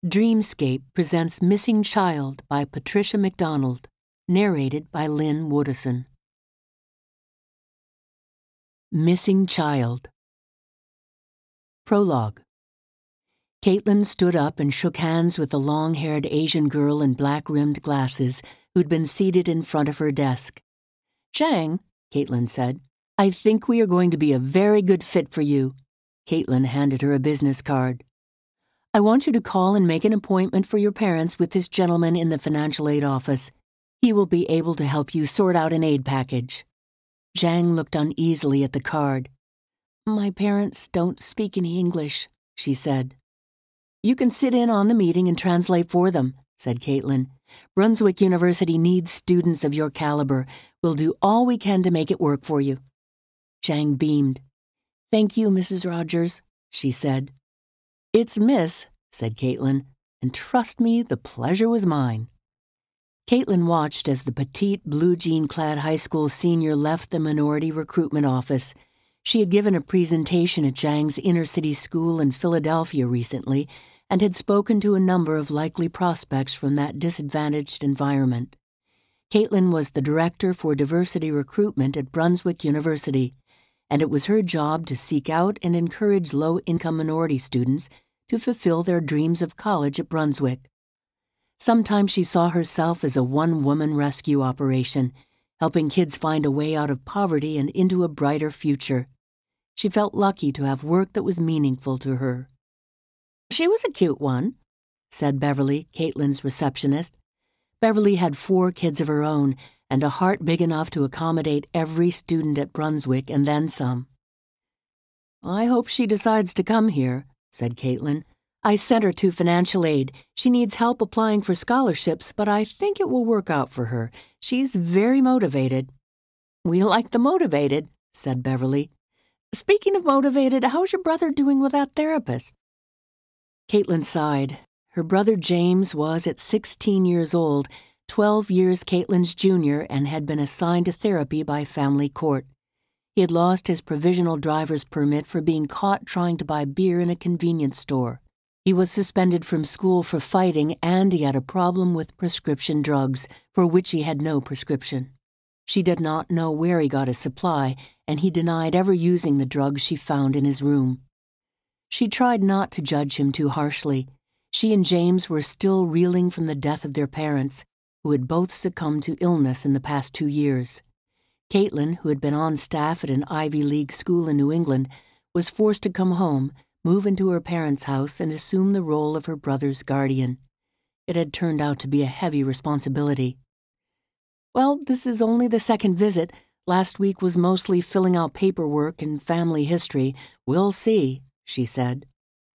Dreamscape presents Missing Child by Patricia McDonald, narrated by Lynn Woodison. Missing Child. Prologue. Caitlin stood up and shook hands with the long-haired Asian girl in black-rimmed glasses who'd been seated in front of her desk. "Zhang," Caitlin said, "I think we are going to be a very good fit for you." Caitlin handed her a business card. "I want you to call and make an appointment for your parents with this gentleman in the financial aid office. He will be able to help you sort out an aid package." Zhang looked uneasily at the card. "My parents don't speak any English," she said. "You can sit in on the meeting and translate for them," said Caitlin. "Brunswick University needs students of your caliber. We'll do all we can to make it work for you." Zhang beamed. "Thank you, Mrs. Rogers," she said. "It's Miss," said Caitlin, "and trust me, the pleasure was mine." Caitlin watched as the petite, blue-jean-clad high school senior left the minority recruitment office. She had given a presentation at Zhang's inner-city school in Philadelphia recently and had spoken to a number of likely prospects from that disadvantaged environment. Caitlin was the director for diversity recruitment at Brunswick University, and it was her job to seek out and encourage low-income minority students to fulfill their dreams of college at Brunswick. Sometimes she saw herself as a one-woman rescue operation, helping kids find a way out of poverty and into a brighter future. She felt lucky to have work that was meaningful to her. "She was a cute one," said Beverly, Caitlin's receptionist. Beverly had 4 kids of her own and a heart big enough to accommodate every student at Brunswick and then some. "I hope she decides to come here," said Caitlin. "I sent her to financial aid. She needs help applying for scholarships, but I think it will work out for her. She's very motivated." "We like the motivated," said Beverly. "Speaking of motivated, how's your brother doing with that therapist?" Caitlin sighed. Her brother James was, at 16 years old, 12 years Caitlin's junior, and had been assigned to therapy by family court. He had lost his provisional driver's permit for being caught trying to buy beer in a convenience store. He was suspended from school for fighting, and he had a problem with prescription drugs, for which he had no prescription. She did not know where he got his supply, and he denied ever using the drugs she found in his room. She tried not to judge him too harshly. She and James were still reeling from the death of their parents, who had both succumbed to illness in the past 2 years. Caitlin, who had been on staff at an Ivy League school in New England, was forced to come home, move into her parents' house, and assume the role of her brother's guardian. It had turned out to be a heavy responsibility. "Well, this is only the second visit. Last week was mostly filling out paperwork and family history. We'll see," she said.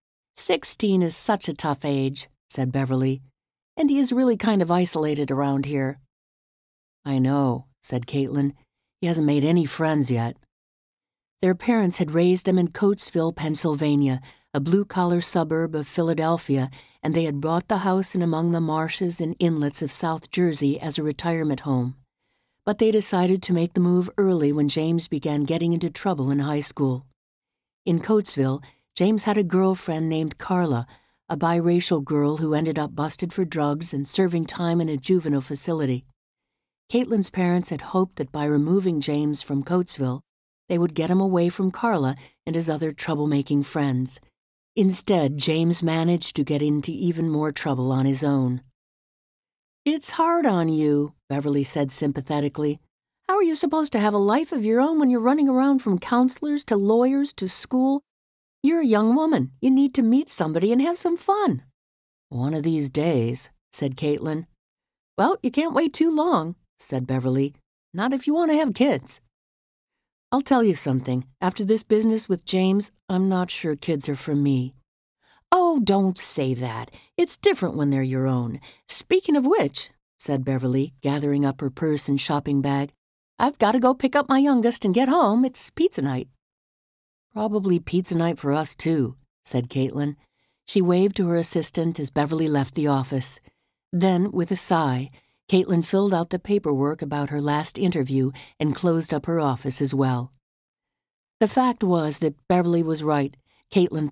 16 is such a tough age," said Beverly, "and he is really kind of isolated around here." "I know," said Caitlin. "He hasn't made any friends yet." Their parents had raised them in Coatesville, Pennsylvania, a blue-collar suburb of Philadelphia, and they had bought the house in among the marshes and inlets of South Jersey as a retirement home. But they decided to make the move early when James began getting into trouble in high school. In Coatesville, James had a girlfriend named Carla, a biracial girl who ended up busted for drugs and serving time in a juvenile facility. Caitlin's parents had hoped that by removing James from Coatesville, they would get him away from Carla and his other troublemaking friends. Instead, James managed to get into even more trouble on his own. "It's hard on you," Beverly said sympathetically. "How are you supposed to have a life of your own when you're running around from counselors to lawyers to school? You're a young woman. You need to meet somebody and have some fun." "One of these days," said Caitlin. "Well, you can't wait too long," said Beverly. "Not if you want to have kids." "I'll tell you something. After this business with James, I'm not sure kids are for me." "Oh, don't say that. It's different when they're your own. Speaking of which," said Beverly, gathering up her purse and shopping bag, "I've got to go pick up my youngest and get home. It's pizza night." "Probably pizza night for us, too," said Caitlin. She waved to her assistant as Beverly left the office. Then, with a sigh, Caitlin filled out the paperwork about her last interview and closed up her office as well. The fact was that Beverly was right. Caitlin